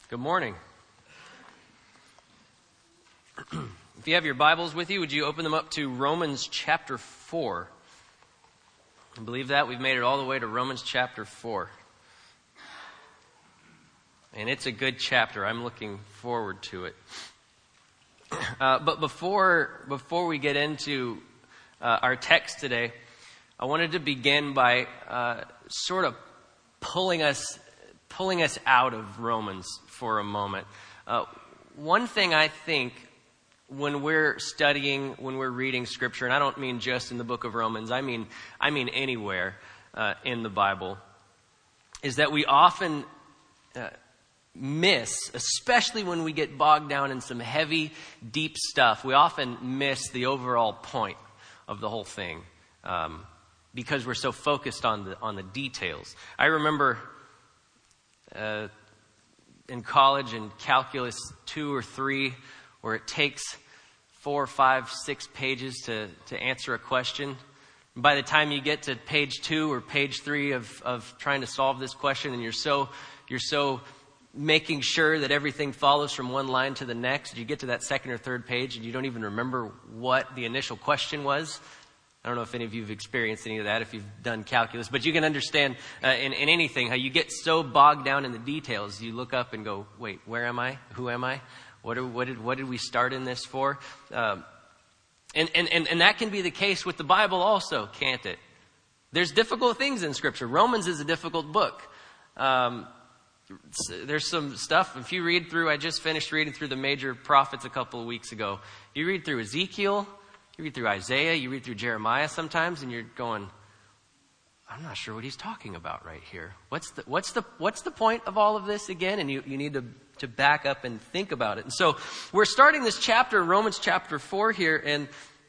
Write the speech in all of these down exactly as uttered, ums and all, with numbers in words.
Good morning. If you have your Bibles with you, would you open them up to Romans chapter four? I believe that we've made it all the way to Romans chapter four. And it's a good chapter. I'm looking forward to it. Uh, but before before we get into uh, our text today, I wanted to begin by uh, sort of pulling us pulling us out of Romans for a moment. Uh, one thing I think when we're studying, when we're reading Scripture, and I don't mean just in the book of Romans, I mean I mean anywhere uh, in the Bible, is that we often uh, miss, especially when we get bogged down in some heavy, deep stuff, we often miss the overall point of the whole thing um, because we're so focused on the on the details. I remember uh, in college in calculus two or three, where it takes four, five, six pages to, to answer a question. And by the time you get to page two or page three of, of trying to solve this question, and you're so you're so making sure that everything follows from one line to the next, you get to that second or third page and you don't even remember what the initial question was. I don't know if any of you have experienced any of that if you've done calculus, but you can understand uh, in, in anything how you get so bogged down in the details. You look up and go, wait, where am I? Who am I? What, are, what, did, what did we start in this for? Um, and, and, and, and that can be the case with the Bible also, can't it? There's difficult things in Scripture. Romans is a difficult book. Um, there's some stuff, if you read through, I just finished reading through the major prophets a couple of weeks ago. You read through Ezekiel, you read through Isaiah, you read through Jeremiah sometimes, and you're going, I'm not sure what he's talking about right here. What's the what's the what's the point of all of this again? And you, you need to, to back up and think about it. And so we're starting this chapter, Romans chapter four here, and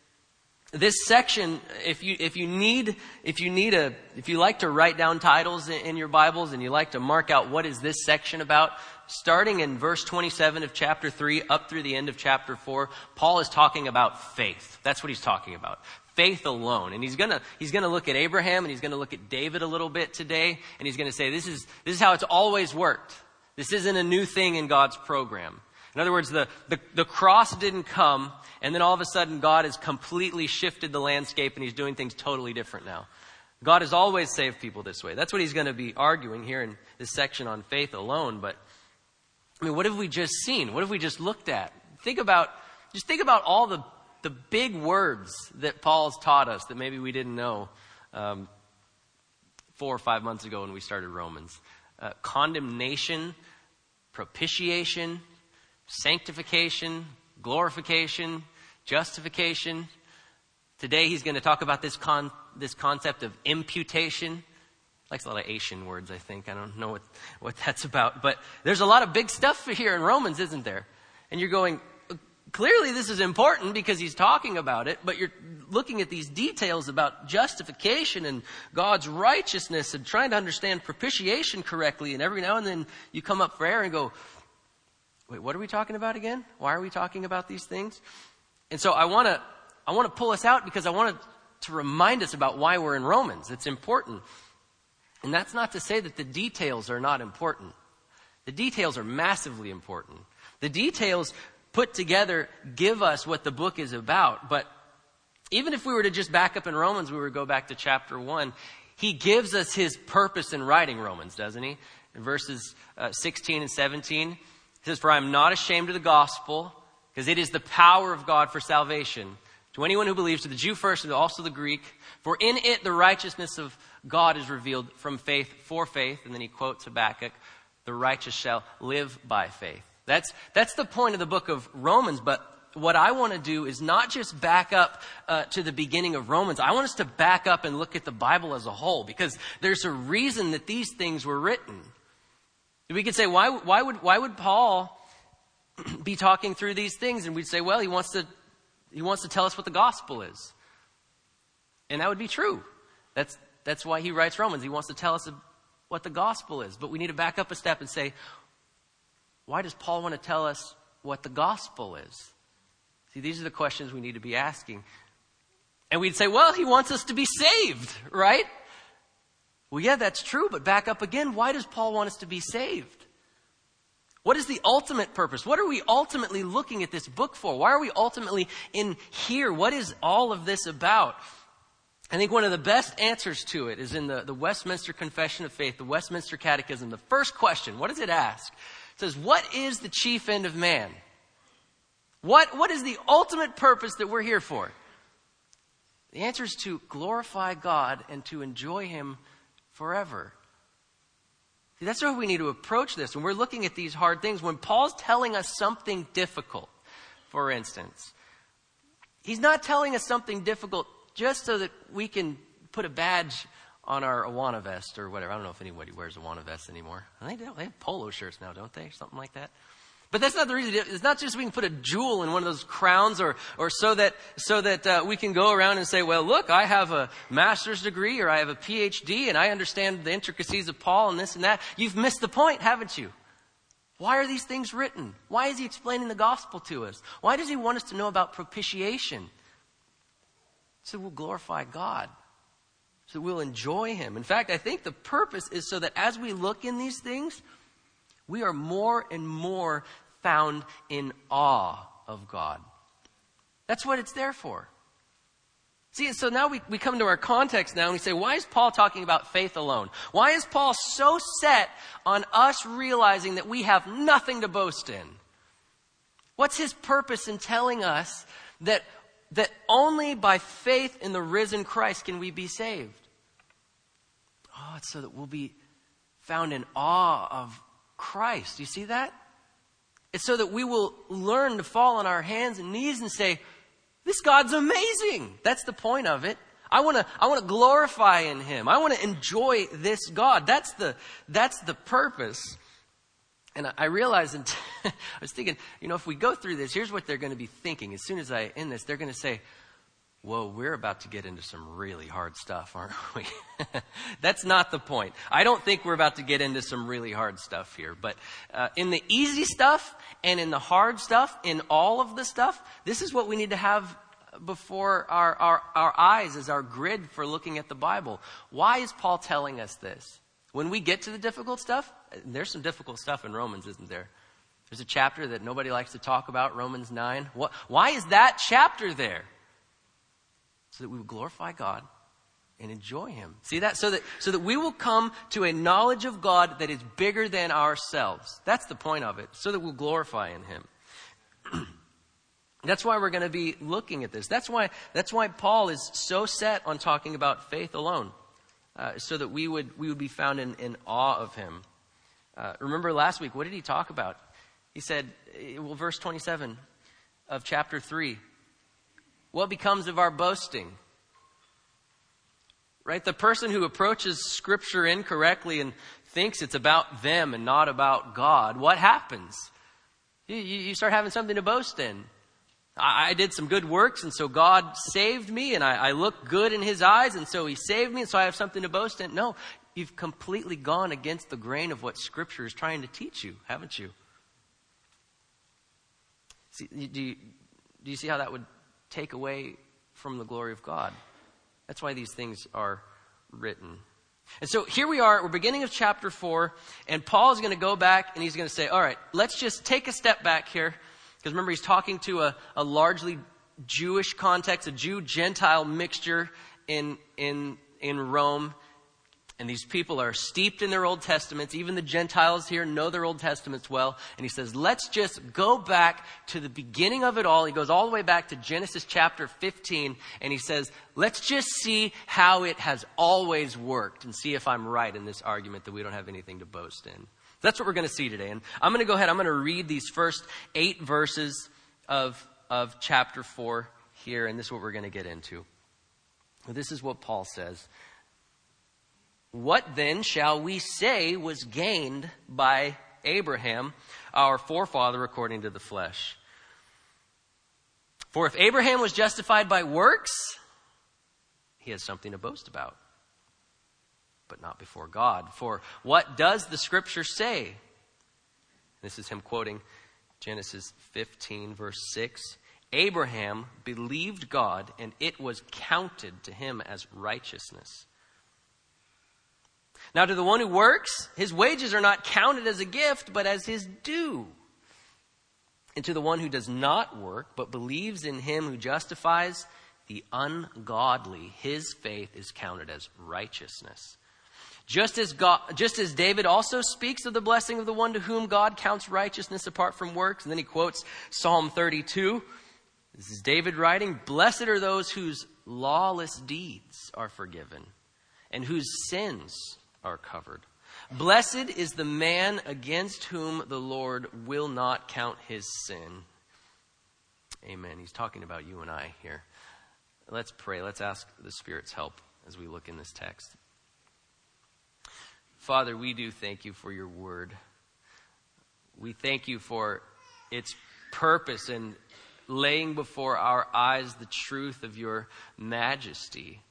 this section, if you if you need if you need a if you like to write down titles in, in your Bibles and you like to mark out what is this section about, starting in verse twenty-seven of chapter three up through the end of chapter four, Paul is talking about faith. That's what he's talking about. Faith alone. And he's gonna he's gonna look at Abraham and he's gonna look at David a little bit today, and he's gonna say this is this is how it's always worked. This isn't a new thing in God's program. In other words, the, the, the cross didn't come, and then all of a sudden God has completely shifted the landscape and he's doing things totally different now. God has always saved people this way. That's what he's going to be arguing here in this section on faith alone. But, I mean, what have we just seen? What have we just looked at? Think about, just think about all the, the big words that Paul's taught us that maybe we didn't know um, four or five months ago when we started Romans. Uh, condemnation, propitiation, sanctification, glorification, justification. Today he's going to talk about this con this concept of imputation. Likes a lot of Asian words, I think. I don't know what, what that's about. But there's a lot of big stuff here in Romans, isn't there? And you're going, clearly this is important because he's talking about it, but you're looking at these details about justification and God's righteousness and trying to understand propitiation correctly. And every now and then you come up for air and go, wait, what are we talking about again? Why are we talking about these things? And so I want to I want to pull us out because I want to, to remind us about why we're in Romans. It's important. And that's not to say that the details are not important. The details are massively important. The details put together give us what the book is about. But even if we were to just back up in Romans, we were to go back to chapter one, he gives us his purpose in writing Romans, doesn't he? In verses uh, sixteen and seventeen. It says, for I am not ashamed of the gospel, because it is the power of God for salvation to anyone who believes, to the Jew first and also the Greek. For in it the righteousness of God is revealed from faith for faith. And then he quotes Habakkuk, the righteous shall live by faith. That's, that's the point of the book of Romans. But what I want to do is not just back up uh, to the beginning of Romans. I want us to back up and look at the Bible as a whole, because there's a reason that these things were written. We could say, why, why would why would Paul be talking through these things? And we'd say, well, he wants to he wants to tell us what the gospel is. And that would be true. That's that's why he writes Romans. He wants to tell us what the gospel is. But we need to back up a step and say, why does Paul want to tell us what the gospel is? See, these are the questions we need to be asking. And we'd say, well, he wants us to be saved, right? Well, yeah, that's true. But back up again, why does Paul want us to be saved? What is the ultimate purpose? What are we ultimately looking at this book for? Why are we ultimately in here? What is all of this about? I think one of the best answers to it is in the, the Westminster Confession of Faith, the Westminster Catechism. The first question, what does it ask? It says, what is the chief end of man? What, what is the ultimate purpose that we're here for? The answer is to glorify God and to enjoy Him forever. See, that's how we need to approach this. When we're looking at these hard things, when Paul's telling us something difficult, for instance, he's not telling us something difficult just so that we can put a badge on our Awana vest or whatever. I don't know if anybody wears Awana vests anymore. They do. They have polo shirts now, don't they? Something like that. But that's not the reason. It's not just we can put a jewel in one of those crowns or or so that so that uh, we can go around and say, well, look, I have a master's degree or I have a P H D and I understand the intricacies of Paul and this and that. You've missed the point, haven't you? Why are these things written? Why is he explaining the gospel to us? Why does he want us to know about propitiation? So we'll glorify God. So we'll enjoy Him. In fact, I think the purpose is so that as we look in these things, we are more and more found in awe of God. That's what it's there for. See, so now we, we come to our context now and we say, why is Paul talking about faith alone? Why is Paul so set on us realizing that we have nothing to boast in? What's his purpose in telling us that that only by faith in the risen Christ can we be saved? Oh, it's so that we'll be found in awe of Christ. Do you see that? It's so that we will learn to fall on our hands and knees and say, this God's amazing. That's the point of it. I want to I want to glorify in Him. I want to enjoy this God. That's the that's the purpose. And I realized, and I was thinking, you know, if we go through this, here's what they're going to be thinking. As soon as I end this, they're going to say, whoa, we're about to get into some really hard stuff, aren't we? That's not the point. I don't think we're about to get into some really hard stuff here. But uh, in the easy stuff and in the hard stuff, in all of the stuff, this is what we need to have before our, our, our eyes as our grid for looking at the Bible. Why is Paul telling us this? When we get to the difficult stuff, there's some difficult stuff in Romans, isn't there? There's a chapter that nobody likes to talk about, Romans nine. What, why is that chapter there? So that we will glorify God and enjoy Him. See that? So that, so that we will come to a knowledge of God that is bigger than ourselves. That's the point of it. So that we'll glorify in Him. That's why we're going to be looking at this. That's why, that's why Paul is so set on talking about faith alone. Uh, so that we would we would be found in, in awe of Him. Uh, remember last week, what did he talk about? He said, well, verse twenty-seven of chapter three, what becomes of our boasting? Right? The person who approaches Scripture incorrectly and thinks it's about them and not about God, what happens? You, you start having something to boast in. I did some good works, and so God saved me, and I, I look good in His eyes, and so He saved me, and so I have something to boast in. No, you've completely gone against the grain of what Scripture is trying to teach you, haven't you? See, do you, do you see how that would take away from the glory of God? That's why these things are written. And so here we are, we're beginning of chapter four, and Paul is going to go back, and he's going to say, all right, let's just take a step back here. Because remember, he's talking to a, a largely Jewish context, a Jew-Gentile mixture in, in, in Rome. And these people are steeped in their Old Testaments. Even the Gentiles here know their Old Testaments well. And he says, let's just go back to the beginning of it all. He goes all the way back to Genesis chapter fifteen. And he says, let's just see how it has always worked and see if I'm right in this argument that we don't have anything to boast in. That's what we're going to see today. And I'm going to go ahead. I'm going to read these first eight verses of, of chapter four here. And this is what we're going to get into. This is what Paul says. What then shall we say was gained by Abraham, our forefather, according to the flesh? For if Abraham was justified by works, he has something to boast about, but not before God. For what does the Scripture say? This is him quoting Genesis fifteen, verse six. Abraham believed God, and it was counted to him as righteousness. Now to the one who works, his wages are not counted as a gift, but as his due. And to the one who does not work, but believes in him who justifies the ungodly, his faith is counted as righteousness. Just as God, just as David also speaks of the blessing of the one to whom God counts righteousness apart from works. And then he quotes Psalm thirty-two. This is David writing, "Blessed are those whose lawless deeds are forgiven and whose sins are covered. Blessed is the man against whom the Lord will not count his sin." Amen. He's talking about you and I here. Let's pray. Let's ask the Spirit's help as we look in this text. Father, we do thank you for your word. We thank you for its purpose in laying before our eyes the truth of your majesty.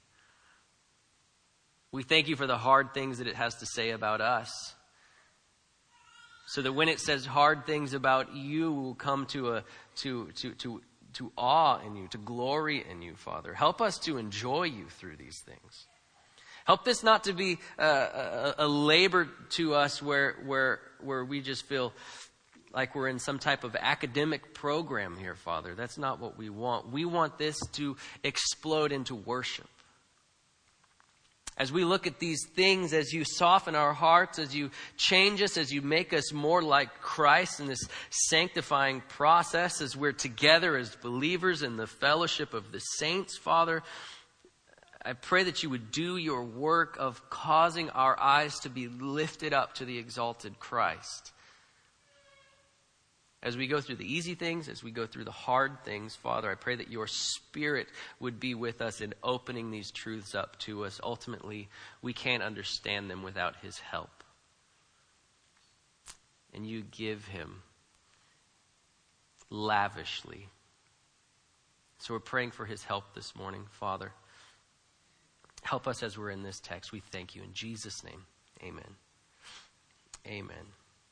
We thank you for the hard things that it has to say about us, so that when it says hard things about you, we'll come to a to to to to awe in you, to glory in you, Father. Help us to enjoy you through these things. Help this not to be a, a, a labor to us where where where we just feel like we're in some type of academic program here, Father. That's not what we want. We want this to explode into worship. As we look at these things, as you soften our hearts, as you change us, as you make us more like Christ in this sanctifying process, as we're together as believers in the fellowship of the saints, Father, I pray that you would do your work of causing our eyes to be lifted up to the exalted Christ. As we go through the easy things, as we go through the hard things, Father, I pray that your Spirit would be with us in opening these truths up to us. Ultimately, we can't understand them without his help. And you give him lavishly. So we're praying for his help this morning, Father. Help us as we're in this text. We thank you in Jesus' name. Amen. Amen.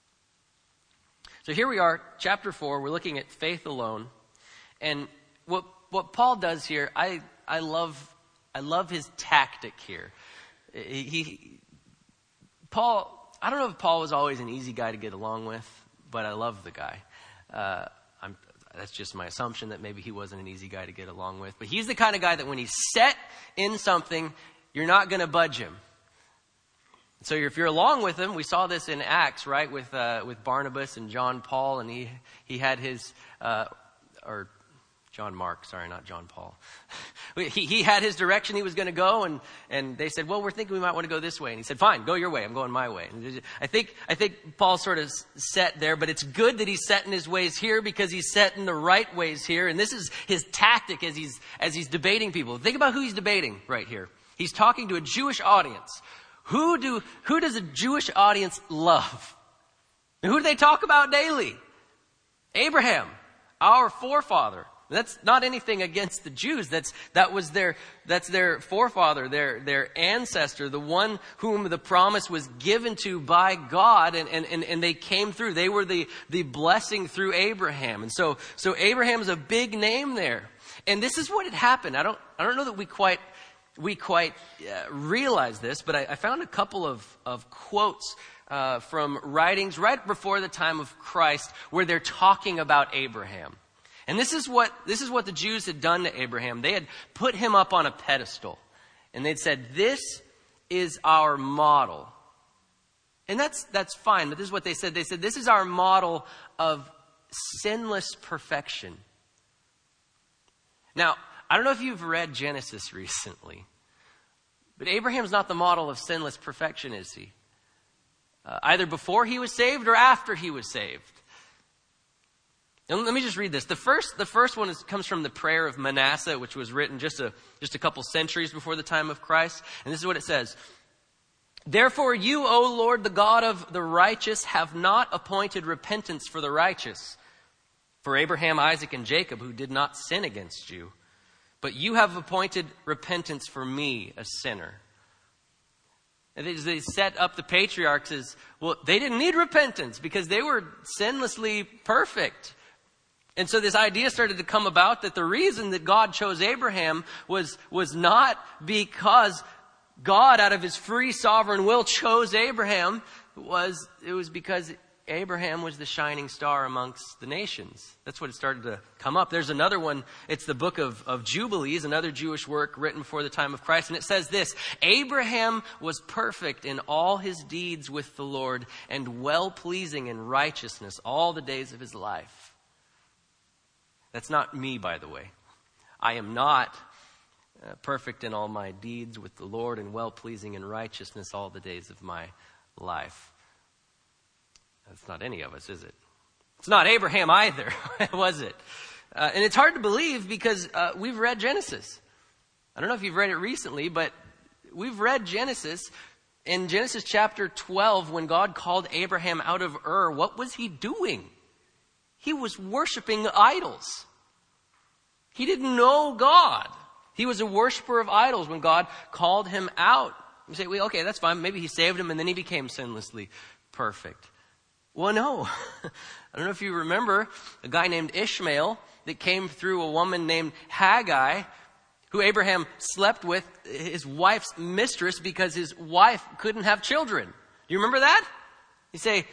So here we are, chapter four. We're looking at faith alone. And what what Paul does here, I I love I love his tactic here. He, he Paul, I don't know if Paul was always an easy guy to get along with, but I love the guy. Uh, I'm, that's just my assumption that maybe he wasn't an easy guy to get along with. But he's the kind of guy that when he's set in something, you're not going to budge him. So if you're along with him, we saw this in Acts, right, with uh, with Barnabas and John Paul, and he he had his uh, or John Mark, sorry, not John Paul. he he had his direction he was going to go, and and they said, well, we're thinking we might want to go this way, and he said, fine, go your way, I'm going my way. And I think I think Paul's sort of set there, but it's good that he's set in his ways here because he's set in the right ways here, and this is his tactic as he's as he's debating people. Think about who he's debating right here. He's talking to a Jewish audience. Who do who does a Jewish audience love? And who do they talk about daily? Abraham, our forefather. That's not anything against the Jews. That's that was their that's their forefather, their their ancestor, the one whom the promise was given to by God, and and, and, and they came through. They were the, the blessing through Abraham. And so so Abraham's a big name there. And this is what had happened. I don't I don't know that we quite We quite uh, realize this, but I, I found a couple of, of quotes uh, from writings right before the time of Christ where they're talking about Abraham. And this is what this is what the Jews had done to Abraham. They had put him up on a pedestal, and they'd said, "This is our model." And that's that's fine, but this is what they said. They said, "This is our model of sinless perfection." Now, I don't know if you've read Genesis recently, but Abraham's not the model of sinless perfection, is he? Uh, either before he was saved or after he was saved. And let me just read this. The first, the first one is, comes from the prayer of Manasseh, which was written just a, just a couple centuries before the time of Christ. And this is what it says. "Therefore you, O Lord, the God of the righteous, have not appointed repentance for the righteous, for Abraham, Isaac, and Jacob, who did not sin against you. But you have appointed repentance for me, a sinner." And they set up the patriarchs as, well, they didn't need repentance because they were sinlessly perfect. And so this idea started to come about that the reason that God chose Abraham was, was not because God, out of his free sovereign will, chose Abraham was, it was because Abraham was the shining star amongst the nations. That's what it started to come up. There's another one. It's the book of, of Jubilees, another Jewish work written before the time of Christ. And it says this: Abraham was perfect in all his deeds with the Lord and well-pleasing in righteousness all the days of his life. That's not me, by the way. I am not uh, perfect in all my deeds with the Lord and well-pleasing in righteousness all the days of my life. That's not any of us, is it? It's not Abraham either, was it? Uh, and it's hard to believe because uh, we've read Genesis. I don't know if you've read it recently, but we've read Genesis. In Genesis chapter twelve, when God called Abraham out of Ur, what was he doing? He was worshiping idols. He didn't know God. He was a worshiper of idols when God called him out. You say, well, okay, that's fine. Maybe he saved him and then he became sinlessly perfect. Well, no. I don't know if you remember a guy named Ishmael that came through a woman named Hagar, who Abraham slept with, his wife's mistress, because his wife couldn't have children. Do you remember that? You say,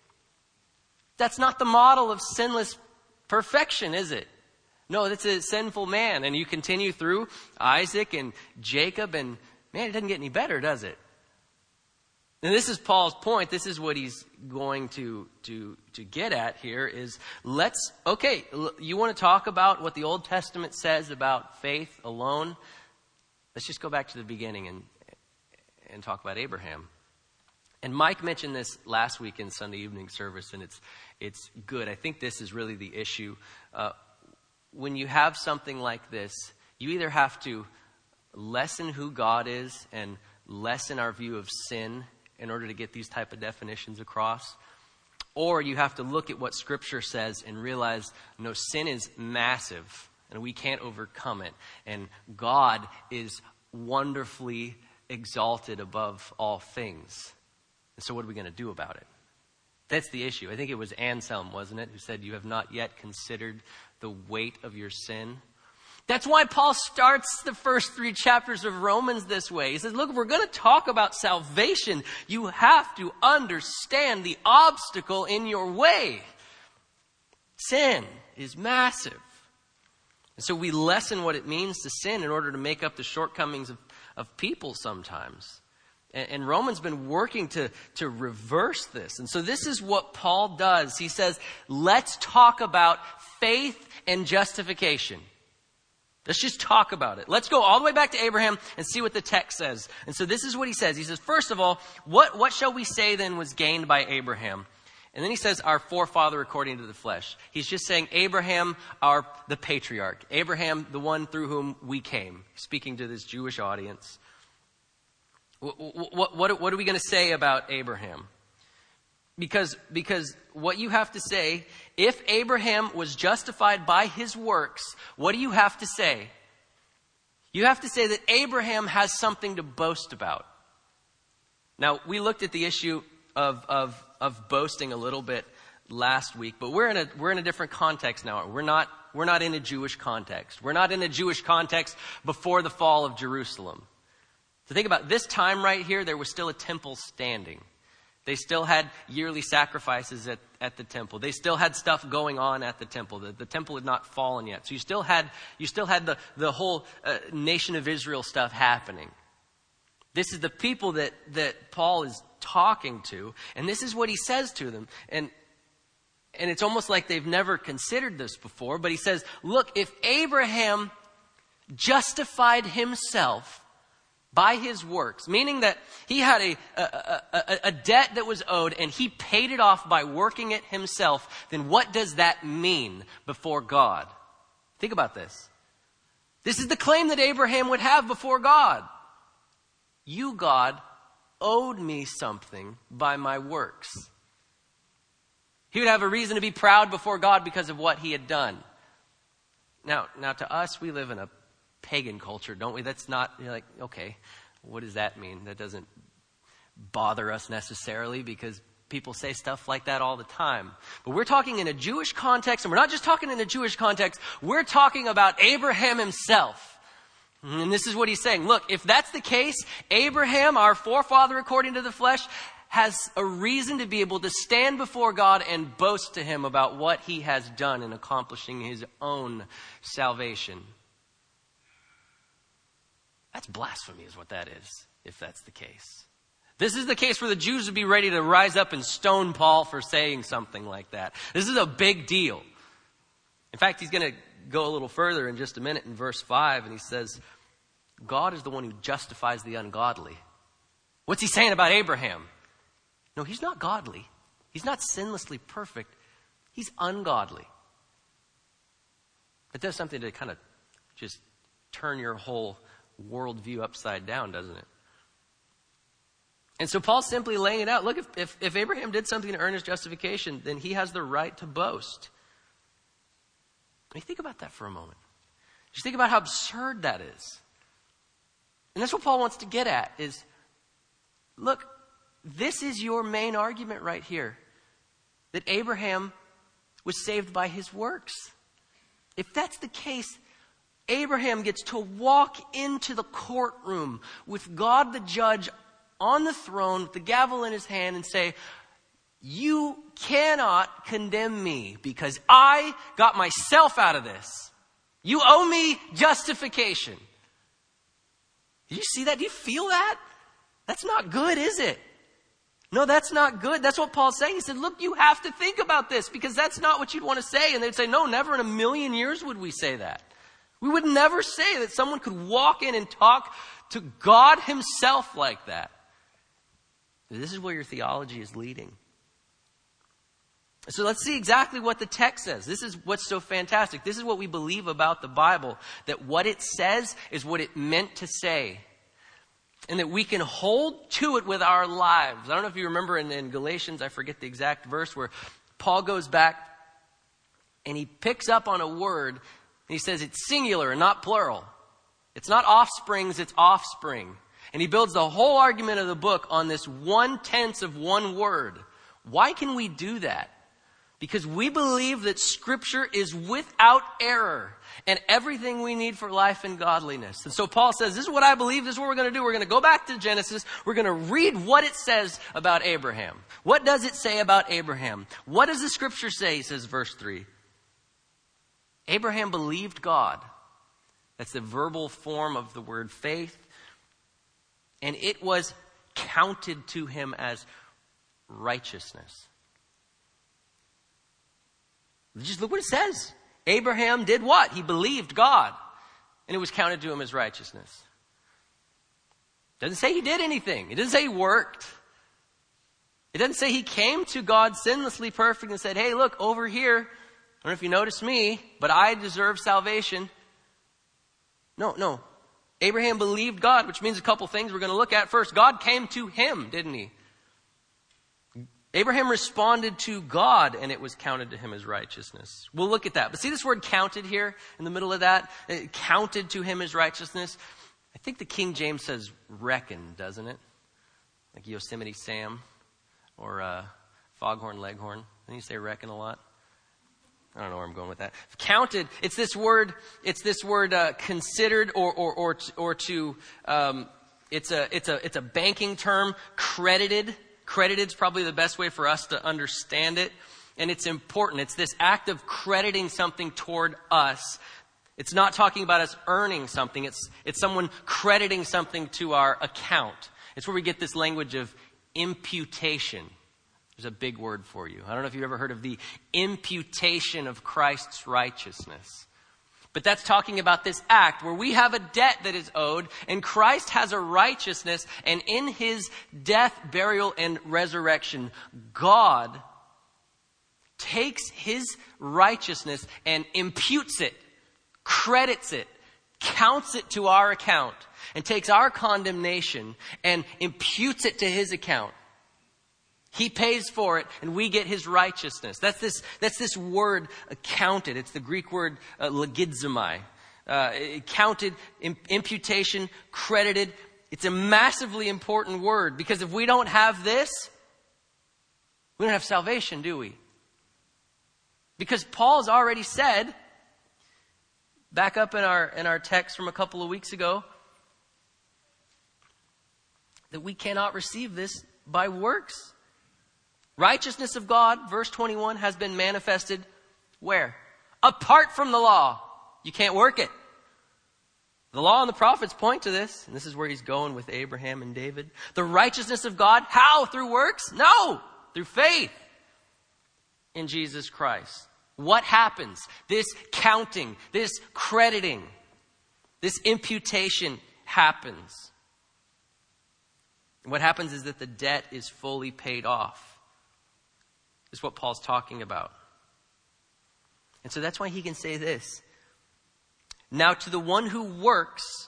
that's not the model of sinless perfection, is it? No, that's a sinful man. And you continue through Isaac and Jacob, and man, it doesn't get any better, does it? And this is Paul's point. This is what he's going to, to, to get at here is let's, okay, you want to talk about what the Old Testament says about faith alone? Let's just go back to the beginning and, and talk about Abraham. And Mike mentioned this last week in Sunday evening service, and it's, it's good. I think this is really the issue. Uh, when you have something like this, you either have to lessen who God is and lessen our view of sin in order to get these type of definitions across. Or you have to look at what Scripture says and realize, no, sin is massive and we can't overcome it. And God is wonderfully exalted above all things. And so what are we going to do about it? That's the issue. I think it was Anselm, wasn't it, who said, you have not yet considered the weight of your sin. That's why Paul starts the first three chapters of Romans this way. He says, look, if we're going to talk about salvation, you have to understand the obstacle in your way. Sin is massive. And so we lessen what it means to sin in order to make up the shortcomings of, of people sometimes. And, and Romans been working to, to reverse this. And so this is what Paul does. He says, let's talk about faith and justification. Let's just talk about it. Let's go all the way back to Abraham and see what the text says. And so this is what he says. He says, first of all, what, what shall we say then was gained by Abraham? And then he says, our forefather according to the flesh. He's just saying Abraham, our the patriarch. Abraham, the one through whom we came. Speaking to this Jewish audience. What, what, what, what are we going to say about Abraham? Because, because what you have to say, if Abraham was justified by his works, what do you have to say? You have to say that Abraham has something to boast about. Now, we looked at the issue of, of, of boasting a little bit last week, but we're in a, we're in a different context now. We're not, we're not in a Jewish context. We're not in a Jewish context before the fall of Jerusalem. So think about this time right here, there was still a temple standing. They still had yearly sacrifices at, at the temple. They still had stuff going on at the temple. The, the temple had not fallen yet. So you still had, you still had the, the whole uh, nation of Israel stuff happening. This is the people that, that Paul is talking to. And this is what he says to them. And, and it's almost like they've never considered this before. But he says, look, if Abraham justified himself by his works, meaning that he had a, a, a, a debt that was owed and he paid it off by working it himself, then what does that mean before God? Think about this. This is the claim that Abraham would have before God. You, God, owed me something by my works. He would have a reason to be proud before God because of what he had done. Now, now to us, we live in a pagan culture, don't we? That's not, you're like, okay, what does that mean? That doesn't bother us necessarily because people say stuff like that all the time. But we're talking in a Jewish context, and we're not just talking in a Jewish context, we're talking about Abraham himself. And this is what he's saying. Look, if that's the case, Abraham, our forefather according to the flesh, has a reason to be able to stand before God and boast to him about what he has done in accomplishing his own salvation. That's blasphemy is what that is, if that's the case. This is the case where the Jews would be ready to rise up and stone Paul for saying something like that. This is a big deal. In fact, he's going to go a little further in just a minute in verse five, and he says, God is the one who justifies the ungodly. What's he saying about Abraham? No, he's not godly. He's not sinlessly perfect. He's ungodly. It does something to kind of just turn your whole worldview upside down, doesn't it? And so Paul's simply laying it out. Look, if, if, if Abraham did something to earn his justification, then he has the right to boast. I mean, think about that for a moment. Just think about how absurd that is. And that's what Paul wants to get at is, look, this is your main argument right here. That Abraham was saved by his works. If that's the case, Abraham gets to walk into the courtroom with God the judge on the throne with the gavel in his hand and say, you cannot condemn me because I got myself out of this. You owe me justification. Do you see that? Do you feel that? That's not good, is it? No, that's not good. That's what Paul's saying. He said, look, you have to think about this because that's not what you'd want to say. And they'd say, no, never in a million years would we say that. We would never say that someone could walk in and talk to God himself like that. This is where your theology is leading. So let's see exactly what the text says. This is what's so fantastic. This is what we believe about the Bible, that what it says is what it meant to say. And that we can hold to it with our lives. I don't know if you remember in, in Galatians, I forget the exact verse, where Paul goes back and he picks up on a word and he says it's singular and not plural. It's not offsprings, it's offspring. And he builds the whole argument of the book on this one tense of one word. Why can we do that? Because we believe that Scripture is without error and everything we need for life and godliness. And so Paul says, this is what I believe, this is what we're going to do. We're going to go back to Genesis. We're going to read what it says about Abraham. What does it say about Abraham? What does the Scripture say? He says, verse three. Abraham believed God. That's the verbal form of the word faith. And it was counted to him as righteousness. Just look what it says. Abraham did what? He believed God. And it was counted to him as righteousness. It doesn't say he did anything. It doesn't say he worked. It doesn't say he came to God sinlessly perfect and said, hey, look, over here, I don't know if you noticed me, but I deserve salvation. No, no. Abraham believed God, which means a couple things we're going to look at. First, God came to him, didn't he? Abraham responded to God, and it was counted to him as righteousness. We'll look at that. But see this word counted here in the middle of that? It counted to him as righteousness. I think the King James says reckon, doesn't it? Like Yosemite Sam or uh, Foghorn Leghorn. Didn't you say reckon a lot? I don't know where I'm going with that. Counted, it's this word, it's this word uh, considered or or or, or to, um, it's a it's a it's a banking term, credited. Credited is probably the best way for us to understand it. And it's important. It's this act of crediting something toward us. It's not talking about us earning something. It's, it's someone crediting something to our account. It's where we get this language of imputation. There's a big word for you. I don't know if you've ever heard of the imputation of Christ's righteousness. But that's talking about this act where we have a debt that is owed and Christ has a righteousness, and in his death, burial, and resurrection, God takes his righteousness and imputes it, credits it, counts it to our account, and takes our condemnation and imputes it to his account. He pays for it, and we get his righteousness. That's this, that's this word, uh, counted. It's the Greek word uh, logizomai. Uh, counted, im- imputation, credited. It's a massively important word, because if we don't have this, we don't have salvation, do we? Because Paul's already said Back up in our in our text from a couple of weeks ago, that we cannot receive this by works. Righteousness of God, verse twenty-one, has been manifested where? Apart from the law. You can't work it. The law and the prophets point to this, and this is where he's going with Abraham and David. The righteousness of God, how? Through works? No, through faith in Jesus Christ. What happens? This counting, this crediting, this imputation happens. And what happens is that the debt is fully paid off. This is what Paul's talking about. And so that's why he can say this. Now to the one who works,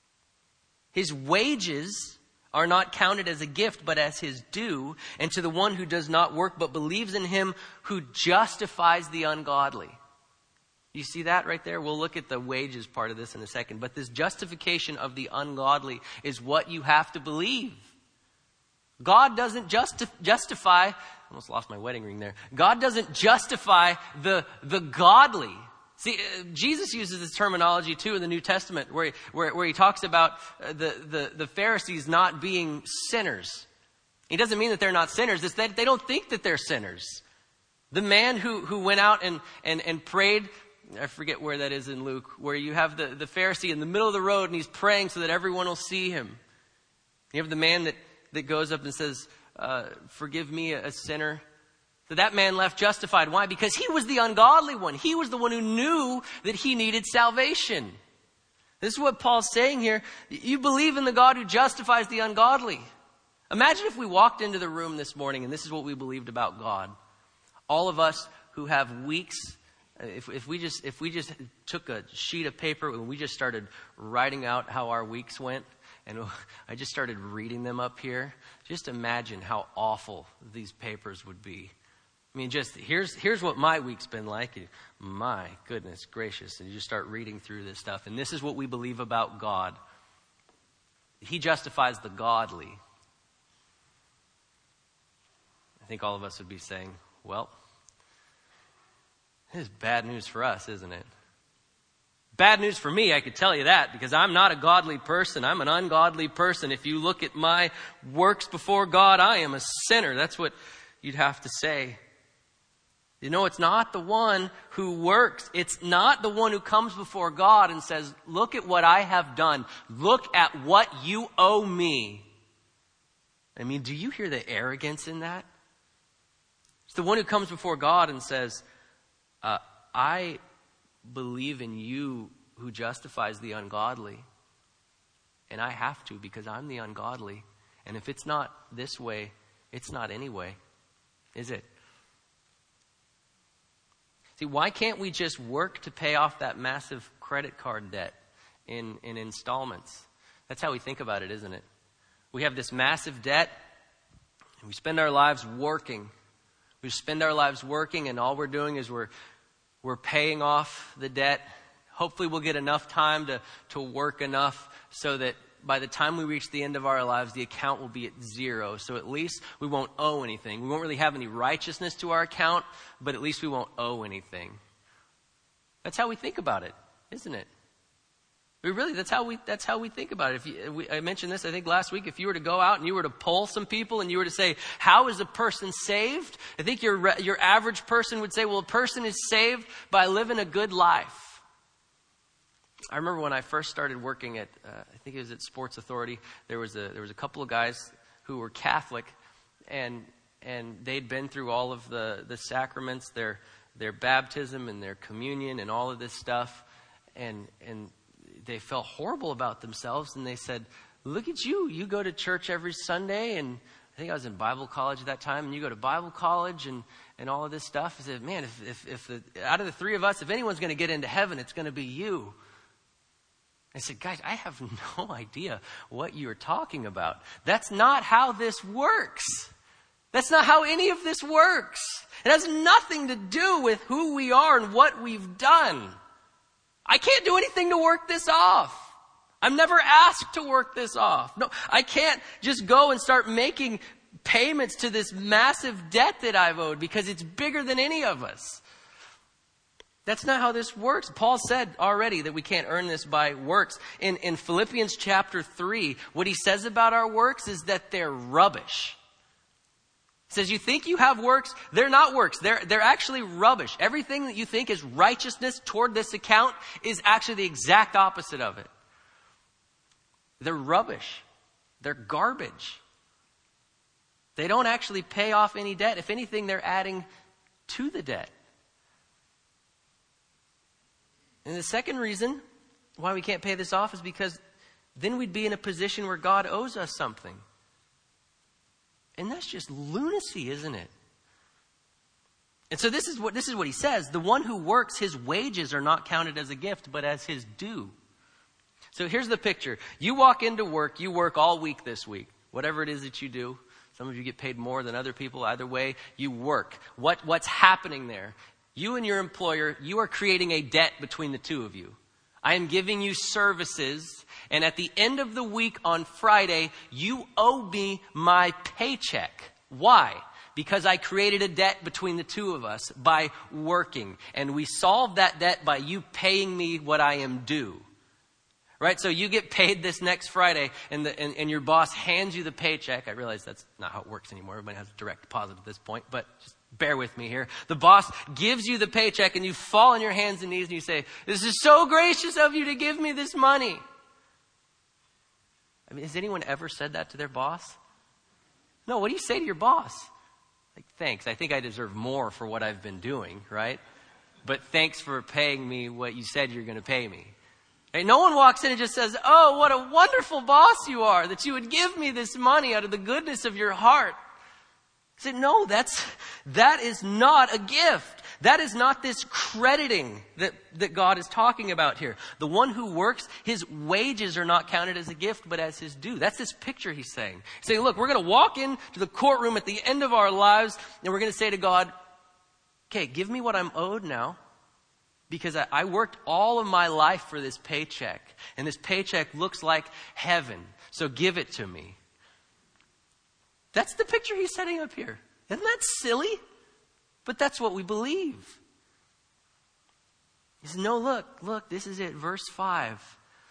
his wages are not counted as a gift, but as his due. And to the one who does not work, but believes in him who justifies the ungodly. You see that right there? We'll look at the wages part of this in a second. But this justification of the ungodly is what you have to believe. God doesn't justi- justify, I almost lost my wedding ring there. God doesn't justify the, the godly. See, uh, Jesus uses this terminology too in the New Testament where, where, where he talks about uh, the, the, the Pharisees not being sinners. He doesn't mean that they're not sinners. It's that they don't think that they're sinners. The man who, who went out and, and, and prayed, I forget where that is in Luke, where you have the, the Pharisee in the middle of the road and he's praying so that everyone will see him. You have the man that, that goes up and says, uh, forgive me, a, a sinner. So that man left justified. Why? Because he was the ungodly one. He was the one who knew that he needed salvation. This is what Paul's saying here. You believe in the God who justifies the ungodly. Imagine if we walked into the room this morning and this is what we believed about God. All of us who have weeks, if, if we just if we just took a sheet of paper and we just started writing out how our weeks went, and I just started reading them up here, just imagine how awful these papers would be. I mean, just here's here's what my week's been like. My goodness gracious. And you just start reading through this stuff. And this is what we believe about God. He justifies the godly. I think all of us would be saying, well, this is bad news for us, isn't it? Bad news for me, I could tell you that, because I'm not a godly person. I'm an ungodly person. If you look at my works before God, I am a sinner. That's what you'd have to say. You know, it's not the one who works. It's not the one who comes before God and says, look at what I have done. Look at what you owe me. I mean, do you hear the arrogance in that? It's the one who comes before God and says, uh, I believe in you who justifies the ungodly. And I have to because I'm the ungodly. And if it's not this way, it's not any way, is it? See, why can't we just work to pay off that massive credit card debt in, in installments? That's how we think about it, isn't it? We have this massive debt, and we spend our lives working. We spend our lives working, and all we're doing is we're we're paying off the debt. Hopefully we'll get enough time to, to work enough so that by the time we reach the end of our lives, the account will be at zero. So at least we won't owe anything. We won't really have any righteousness to our account, but at least we won't owe anything. That's how we think about it, isn't it? We really, that's how we, that's how we think about it. If you, we, I mentioned this, I think last week, if you were to go out and you were to poll some people and you were to say, how is a person saved? I think your, your average person would say, well, a person is saved by living a good life. I remember when I first started working at, uh, I think it was at Sports Authority, there was a there was a couple of guys who were Catholic, and and they'd been through all of the, the sacraments, their their baptism and their communion and all of this stuff, and and they felt horrible about themselves, and they said, look at you, you go to church every Sunday, and I think I was in Bible college at that time, and you go to Bible college and, and all of this stuff. I said, man, if if, if the, out of the three of us, if anyone's going to get into heaven, it's going to be you. I said, guys, I have no idea what you're talking about. That's not how this works. That's not how any of this works. It has nothing to do with who we are and what we've done. I can't do anything to work this off. I'm never asked to work this off. No, I can't just go and start making payments to this massive debt that I've owed because it's bigger than any of us. That's not how this works. Paul said already that we can't earn this by works. In, in Philippians chapter three, what he says about our works is that they're rubbish. He says, you think you have works? They're not works. They're, they're actually rubbish. Everything that you think is righteousness toward this account is actually the exact opposite of it. They're rubbish. They're garbage. They don't actually pay off any debt. If anything, they're adding to the debt. And the second reason why we can't pay this off is because then we'd be in a position where God owes us something. And that's just lunacy, isn't it? And so this is what this is what he says. The one who works, his wages are not counted as a gift, but as his due. So here's the picture. You walk into work, you work all week this week. Whatever it is that you do. Some of you get paid more than other people. Either way, you work. What, what's happening there? You and your employer, you are creating a debt between the two of you. I am giving you services, and at the end of the week on Friday, you owe me my paycheck. Why? Because I created a debt between the two of us by working. And we solved that debt by you paying me what I am due. Right? So you get paid this next Friday, and, the, and, and your boss hands you the paycheck. I realize that's not how it works anymore. Everybody has direct deposit at this point, but just bear with me here. The boss gives you the paycheck, and you fall on your hands and knees, and you say, this is so gracious of you to give me this money. I mean, has anyone ever said that to their boss? No, what do you say to your boss? Like, thanks. I think I deserve more for what I've been doing, right? But thanks for paying me what you said you're going to pay me. And no one walks in and just says, oh, what a wonderful boss you are, that you would give me this money out of the goodness of your heart. I said, no, that's, that is not a gift. That is not this crediting that, that God is talking about here. The one who works, his wages are not counted as a gift, but as his due. That's this picture he's saying. He's saying, look, we're going to walk into the courtroom at the end of our lives, and we're going to say to God, okay, give me what I'm owed now. Because I, I worked all of my life for this paycheck. And this paycheck looks like heaven. So give it to me. That's the picture he's setting up here. Isn't that silly? But that's what we believe. He says, no, look, look, this is it. Verse five.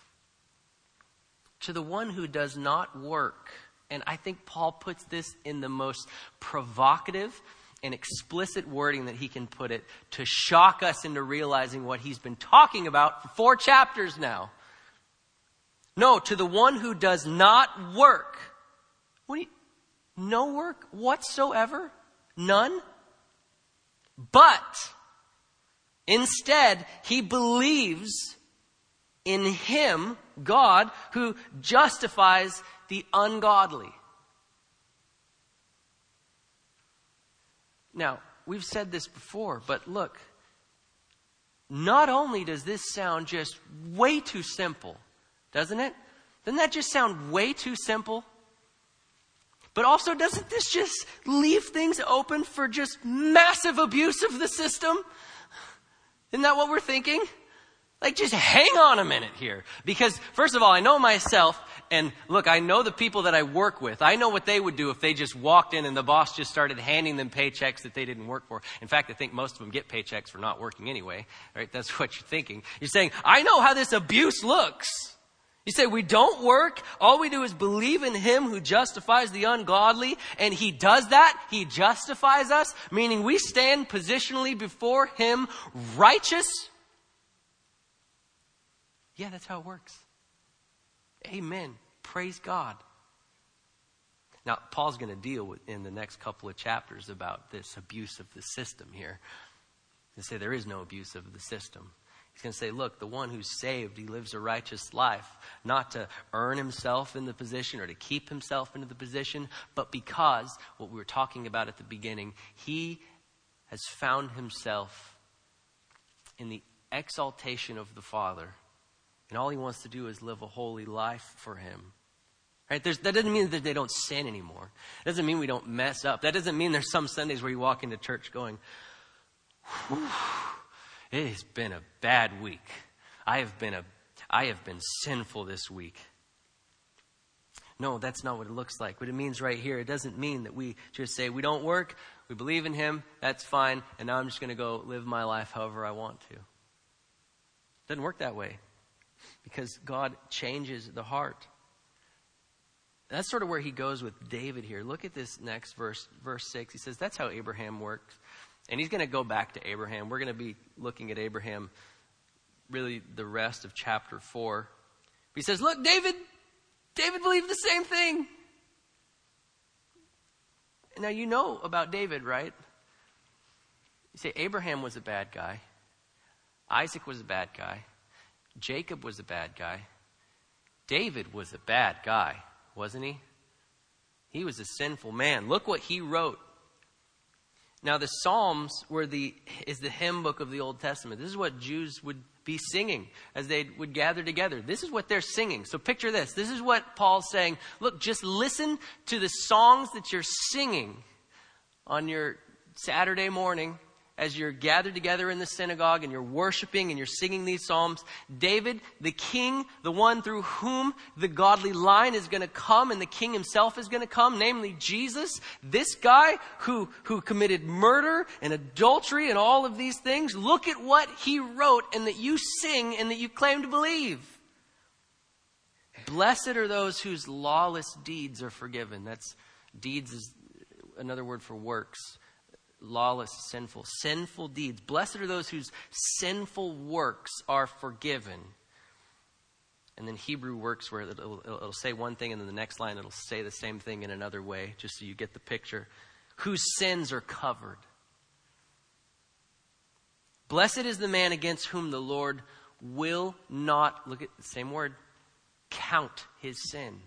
To the one who does not work. And I think Paul puts this in the most provocative and explicit wording that he can put it to shock us into realizing what he's been talking about for four chapters now. No, to the one who does not work. What do you, no work whatsoever? None? But instead, he believes in him, God, who justifies the ungodly. Now, we've said this before, but look, not only does this sound just way too simple, doesn't it? Doesn't that just sound way too simple? But also, doesn't this just leave things open for just massive abuse of the system? Isn't that what we're thinking? Like, just hang on a minute here. Because, first of all, I know myself, and look, I know the people that I work with. I know what they would do if they just walked in and the boss just started handing them paychecks that they didn't work for. In fact, I think most of them get paychecks for not working anyway. Right? That's what you're thinking. You're saying, I know how this abuse looks. You say, we don't work. All we do is believe in him who justifies the ungodly. And he does that. He justifies us, meaning we stand positionally before him righteous. Yeah, that's how it works. Amen. Praise God. Now, Paul's going to deal with in the next couple of chapters about this abuse of the system here. He'll say there is no abuse of the system. He's going to say, look, the one who's saved, he lives a righteous life, not to earn himself in the position or to keep himself into the position, but because, what we were talking about at the beginning, he has found himself in the exaltation of the Father. And all he wants to do is live a holy life for him. Right? There's, that doesn't mean that they don't sin anymore. It doesn't mean we don't mess up. That doesn't mean there's some Sundays where you walk into church going, it has been a bad week. I have been a, I have been sinful this week. No, that's not what it looks like. What it means right here, it doesn't mean that we just say we don't work. We believe in him. That's fine. And now I'm just going to go live my life however I want to. It doesn't work that way because God changes the heart. That's sort of where he goes with David here. Look at this next verse, verse six. He says, that's how Abraham works. And he's going to go back to Abraham. We're going to be looking at Abraham really the rest of chapter four. He says, look, David, David believed the same thing. Now, you know about David, right? You say Abraham was a bad guy. Isaac was a bad guy. Jacob was a bad guy. David was a bad guy, wasn't he? He was a sinful man. Look what he wrote. Now, the Psalms were the is the hymn book of the Old Testament. This is what Jews would be singing as they would gather together. This is what they're singing. So picture this. This is what Paul's saying. Look, just listen to the songs that you're singing on your Saturday morning as you're gathered together in the synagogue and you're worshiping and you're singing these psalms. David, the king, the one through whom the godly line is going to come and the king himself is going to come, namely Jesus, this guy who, who committed murder and adultery and all of these things. Look at what he wrote and that you sing and that you claim to believe. Blessed are those whose lawless deeds are forgiven. That's deeds is another word for works. Lawless, sinful, sinful deeds. Blessed are those whose sinful works are forgiven. And then Hebrew works where it'll, it'll, it'll say one thing and then the next line it'll say the same thing in another way, just so you get the picture. Whose sins are covered. Blessed is the man against whom the Lord will not, look at the same word, count his sin.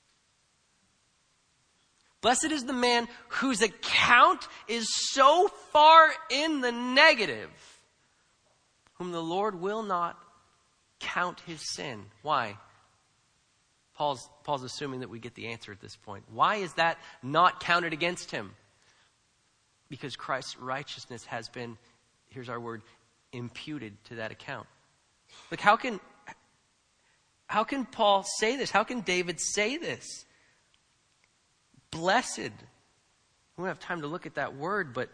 Blessed is the man whose account is so far in the negative, whom the Lord will not count his sin. Why? Paul's, Paul's assuming that we get the answer at this point. Why is that not counted against him? Because Christ's righteousness has been, here's our word, imputed to that account. Look, how can, how can Paul say this? How can David say this? Blessed. We don't have time to look at that word, but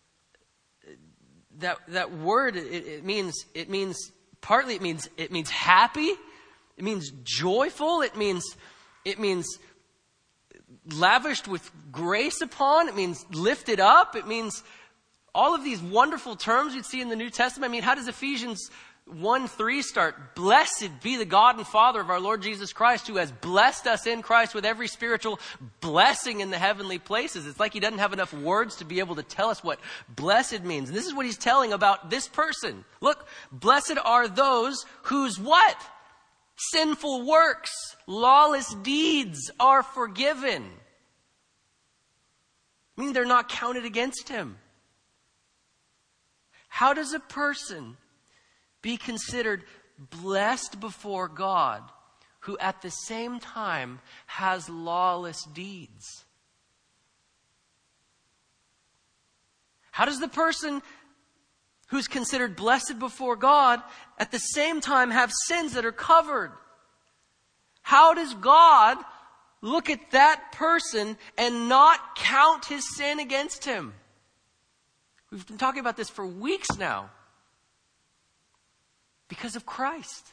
that that word it, it means it means partly it means it means happy, it means joyful, it means it means lavished with grace upon, it means lifted up, it means all of these wonderful terms you'd see in the New Testament. I mean, how does Ephesians one three start? Blessed be the God and Father of our Lord Jesus Christ, who has blessed us in Christ with every spiritual blessing in the heavenly places. It's like he doesn't have enough words to be able to tell us what blessed means. And this is what he's telling about this person. Look, blessed are those whose what? Sinful works, lawless deeds are forgiven. I mean, they're not counted against him. How does a person be considered blessed before God who at the same time has lawless deeds? How does the person who's considered blessed before God at the same time have sins that are covered? How does God look at that person and not count his sin against him? We've been talking about this for weeks now. Because of Christ.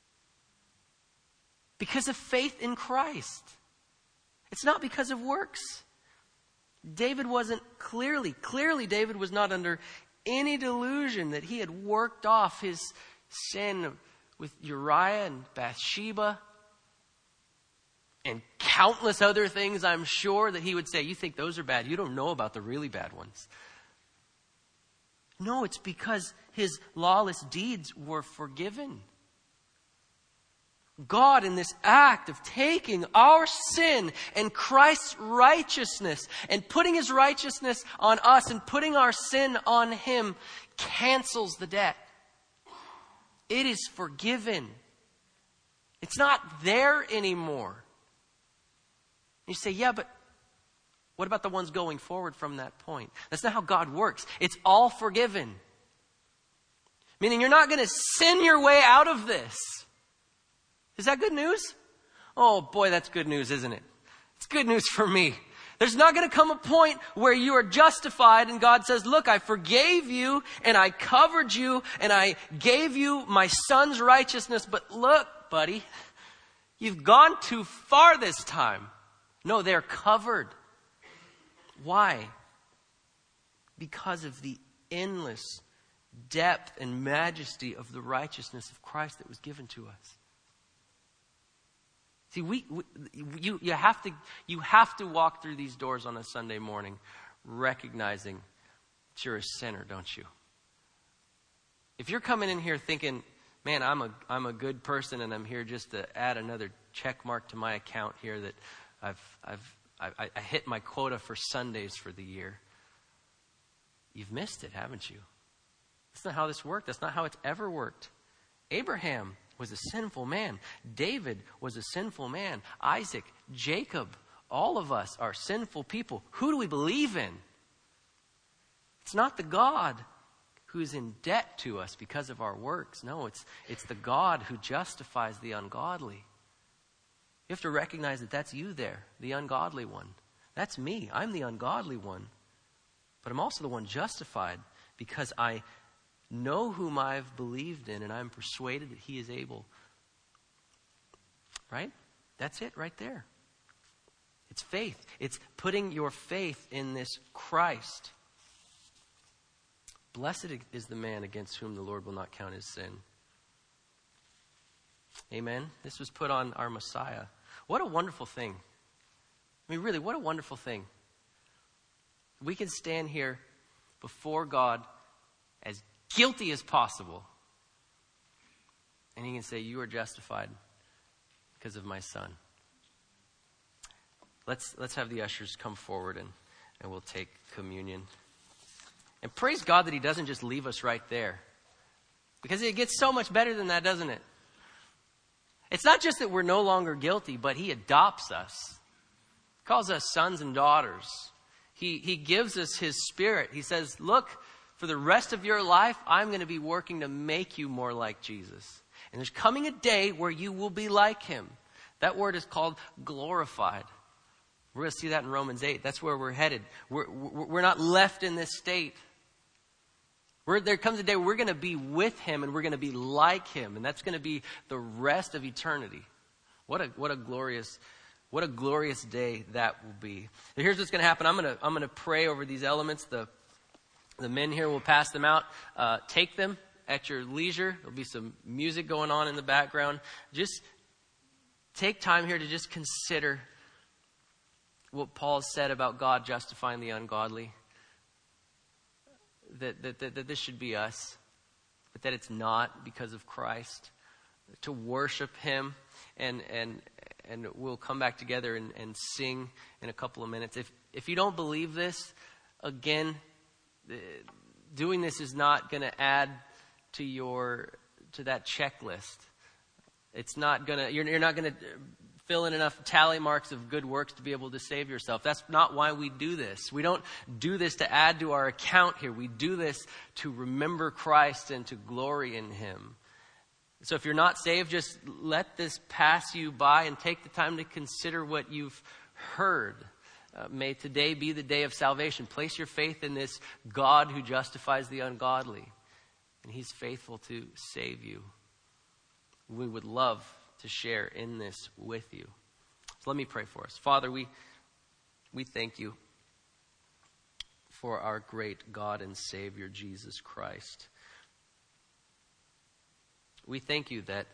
Because of faith in Christ. It's not because of works. David wasn't clearly, clearly David was not under any delusion that he had worked off his sin with Uriah and Bathsheba and countless other things, I'm sure, that he would say, you think those are bad. You don't know about the really bad ones. No, it's because his lawless deeds were forgiven. God, in this act of taking our sin and Christ's righteousness and putting his righteousness on us and putting our sin on him, cancels the debt. It is forgiven. It's not there anymore. You say, yeah, but what about the ones going forward from that point? That's not how God works. It's all forgiven. Meaning you're not going to sin your way out of this. Is that good news? Oh boy, that's good news, isn't it? It's good news for me. There's not going to come a point where you are justified and God says, look, I forgave you and I covered you and I gave you my son's righteousness. But look, buddy, you've gone too far this time. No, they're covered. Why? Because of the endless depth and majesty of the righteousness of Christ that was given to us. See, we, we you you have to you have to walk through these doors on a Sunday morning, recognizing that you're a sinner, don't you? If you're coming in here thinking, "Man, I'm a I'm a good person, and I'm here just to add another check mark to my account here that I've I've I, I hit my quota for Sundays for the year," you've missed it, haven't you? That's not how this worked. That's not how it's ever worked. Abraham was a sinful man. David was a sinful man. Isaac, Jacob, all of us are sinful people. Who do we believe in? It's not the God who's in debt to us because of our works. No, it's, it's the God who justifies the ungodly. You have to recognize that that's you there, the ungodly one. That's me. I'm the ungodly one. But I'm also the one justified because I know whom I've believed in, and I'm persuaded that he is able. Right? That's it right there. It's faith. It's putting your faith in this Christ. Blessed is the man against whom the Lord will not count his sin. Amen? This was put on our Messiah. What a wonderful thing. I mean, really, what a wonderful thing. We can stand here before God as guilty as possible. And he can say, you are justified because of my son. Let's let's have the ushers come forward and, and we'll take communion. And praise God that he doesn't just leave us right there. Because it gets so much better than that, doesn't it? It's not just that we're no longer guilty, but he adopts us. He calls us sons and daughters. He, he gives us his spirit. He says, look, for the rest of your life, I'm going to be working to make you more like Jesus. And there's coming a day where you will be like him. That word is called glorified. We're going to see that in Romans eight. That's where we're headed. We're, we're not left in this state. We're, there comes a day where we're going to be with him and we're going to be like him. And that's going to be the rest of eternity. What a, what a glorious, what a glorious day that will be. So here's what's going to happen. I'm going to, I'm going to pray over these elements. The, the men here will pass them out. Uh, take them at your leisure. There'll be some music going on in the background. Just take time here to just consider what Paul said about God justifying the ungodly. That, that, that, that this should be us, but that it's not because of Christ. To worship him, and and and we'll come back together and, and sing in a couple of minutes. If if you don't believe this, again, doing this is not going to add to your to that checklist. It's not gonna. You're, you're not going to fill in enough tally marks of good works to be able to save yourself. That's not why we do this. We don't do this to add to our account here. We do this to remember Christ and to glory in him. So if you're not saved, just let this pass you by and take the time to consider what you've heard. Uh, may today be the day of salvation. Place your faith in this God who justifies the ungodly. And he's faithful to save you. We would love to share in this with you. So let me pray for us. Father, we we thank you for our great God and Savior, Jesus Christ. We thank you that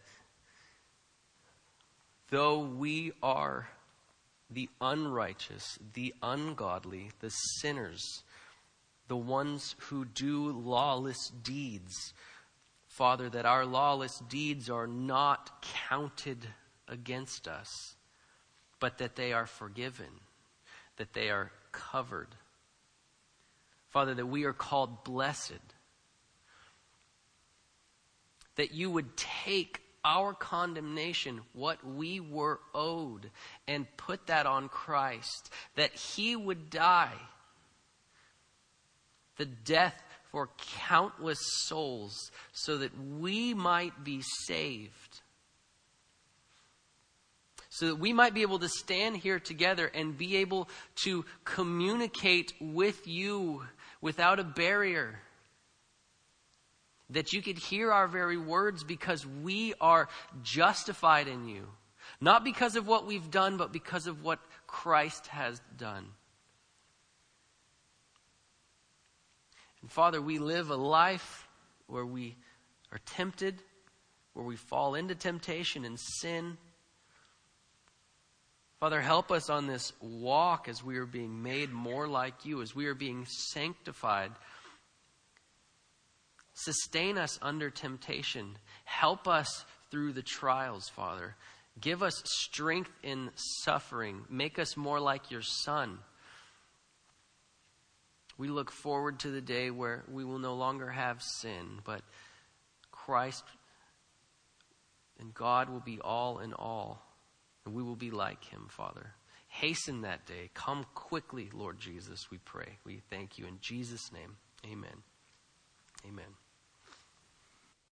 though we are the unrighteous, the ungodly, the sinners, the ones who do lawless deeds, Father, that our lawless deeds are not counted against us, but that they are forgiven, that they are covered. Father, that we are called blessed, that you would take our condemnation, what we were owed, and put that on Christ, that he would die the death for countless souls so that we might be saved. so that we might be able to stand here together and be able to communicate with you without a barrier. That you could hear our very words because we are justified in you. Not because of what we've done, but because of what Christ has done. And Father, we live a life where we are tempted, where we fall into temptation and sin. Father, help us on this walk as we are being made more like you, as we are being sanctified. Sustain us under temptation. Help us through the trials, Father. Give us strength in suffering. Make us more like your Son. We look forward to the day where we will no longer have sin, but Christ and God will be all in all, and we will be like him, Father. Hasten that day. Come quickly, Lord Jesus, we pray. We thank you in Jesus' name. Amen. Amen.